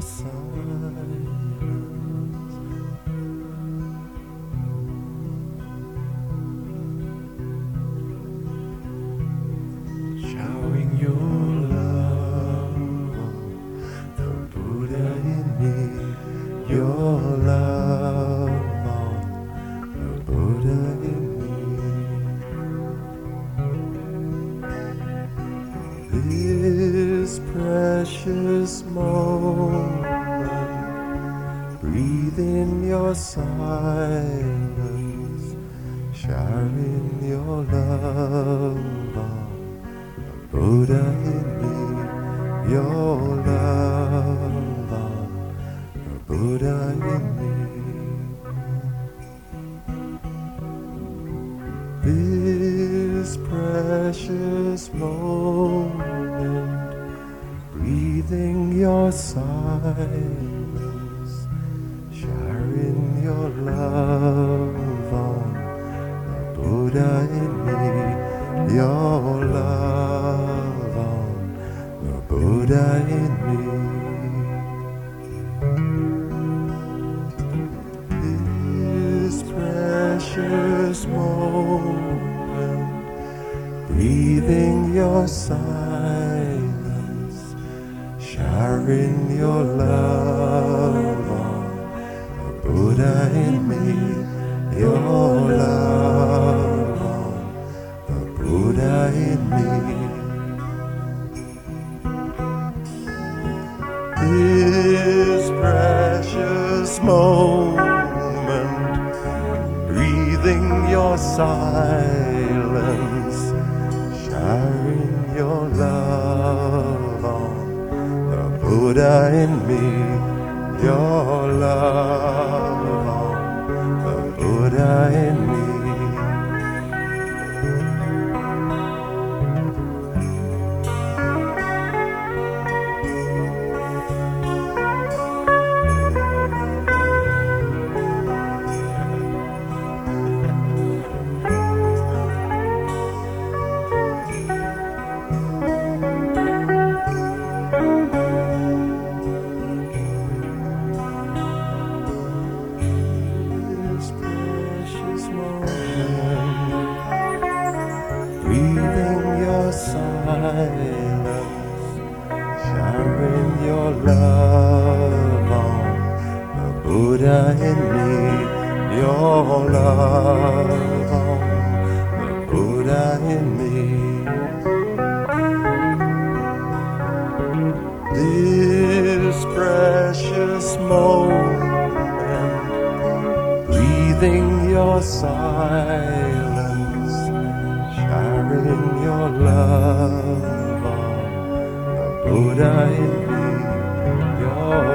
silence, showering your love on the Buddha in me, your love on the Buddha in me. This precious moment, breathe in your silence, sharing your love on the Buddha in me, your love on the Buddha in me. This precious moment, breathing your silence, sharing your love on the Buddha in me, your love on the Buddha in me. This precious moment, breathing your silence, sharing your love on the Buddha in me, your love on the Buddha in me. This precious moment, breathing your silence, sharing your love on the Buddha in me, your love on the Buddha in me. Breathing your silence, sharing your love on the Buddha in me, your love on the Buddha in me. This precious moment, breathing your silence, sharing your love on the Buddha in me, your